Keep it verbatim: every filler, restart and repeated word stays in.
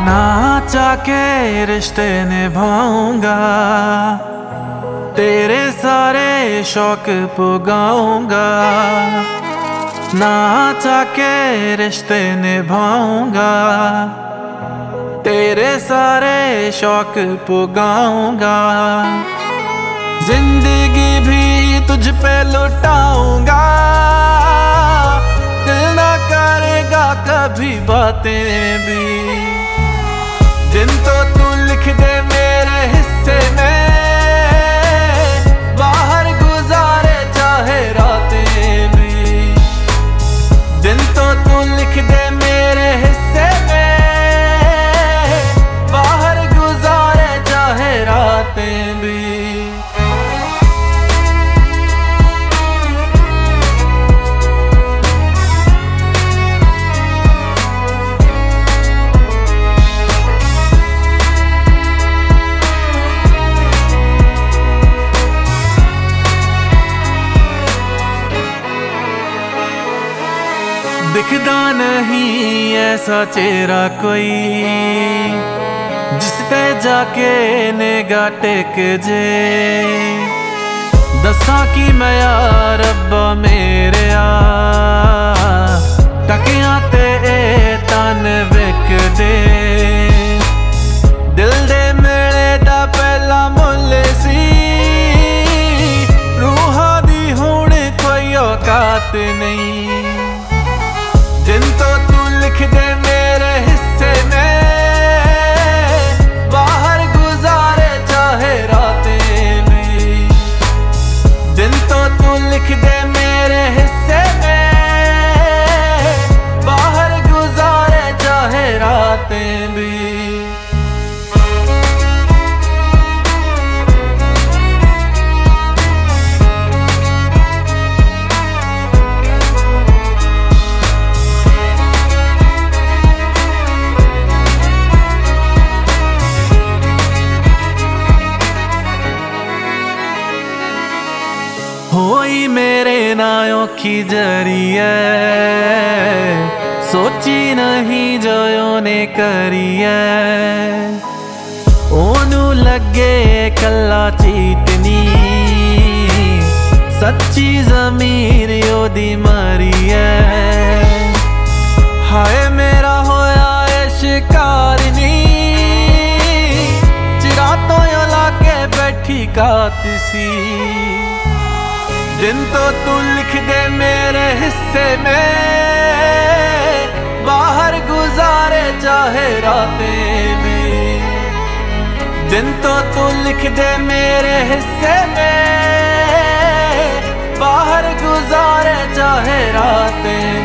ना चाह के रिश्ते निभाऊंगा, तेरे सारे शौक पुगाऊंगा। ना चाह के रिश्ते निभाऊंगा, तेरे सारे शौक पुगाऊंगा। जिंदगी भी तुझ पे लुटाऊंगा, दिल ना करेगा कभी बातें भी। दिन तो तू लिख दे मेरे हिस्से में, बाहर गुजारे चाहे रातें भी। दिन तो तू लिख दे मेरे हिस्से में, बाहर गुजारे चाहे रातें भी। दिखदा नहीं ऐसा चेहरा कोई, जिसते जाके निगाह टेक जे। दसा की मैं यार रब्बा मेरे आ, टकियां ते ए तन विक दे। दिल दे मेले दा पहला मुल्ल सी, रूहां दी हुण कोई औकात नहीं। दिन तो तू लिख दे मेरे हिस्से में, बाहर गुजारे चाहे रातें भी। दिन तो तू लिख दे मेरे हिस्से में, बाहर गुजारे चाहे रातें भी। होई मेरे नायों की जरिए, सोची नहीं जो ने करी है। ओनू लगे कला चीटनी, सच्ची जमीर ओदी मरी है। हाय मेरा होया ए शिकार नी, चिरातों यो लाके बैठी कात सी। दिन तो तू लिख दे मेरे हिस्से में, बाहर गुजारे चाहे रातें भी। दिन तो तू लिख दे मेरे हिस्से में, बाहर गुजारे चाहे रातें।